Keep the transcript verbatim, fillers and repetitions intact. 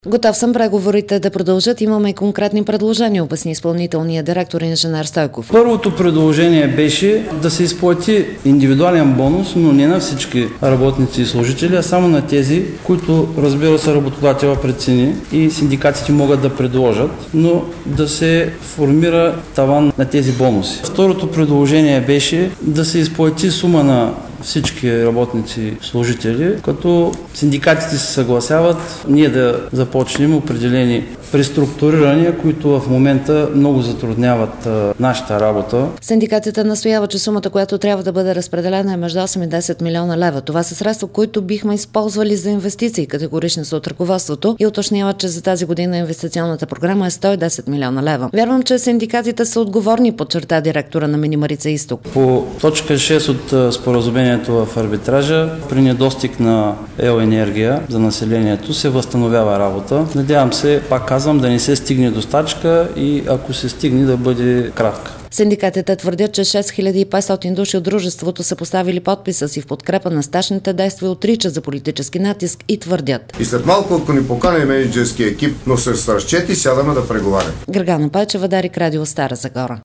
Готов съм преговорите да продължат. Имаме и конкретни предложения, обясни изпълнителният директор инженер Стойков. Първото предложение беше да се изплати индивидуален бонус, но не на всички работници и служители, а само на тези, които, разбира се, работодателя прецени и синдикатите могат да предложат, но да се формира таван на тези бонуси. Второто предложение беше да се изплати сума на всички работници и служители, като синдикатите се съгласяват ние да започнем определени преструктурирания, които в момента много затрудняват а, нашата работа. Синдикатите настояват, че сумата, която трябва да бъде разпределена, е между осем и десет милиона лева. Това са средства, които бихме използвали за инвестиции, категорични са от ръководството, и уточняват, че за тази година инвестиционната програма е сто и десет милиона лева. Вярвам, че синдикатите са отговорни, подчерта директора на Мини Марица изток. По точка шест от споразумението в арбитража, при недостиг на ел-енергия за населението се възстановява работа. Надявам се, пак казвам, да не се стигне до стачка и ако се стигне, да бъде кратка. Синдикатите твърдят, че шест хиляди и петстотин души от дружеството са поставили подписа си в подкрепа на стачните действия, отричат за политически натиск и твърдят. И след малко, ако ни покане менеджерски екип, но с разчети, сядаме да преговаряме. Гергана Пайчева, Дарик, Радио Стара Загора.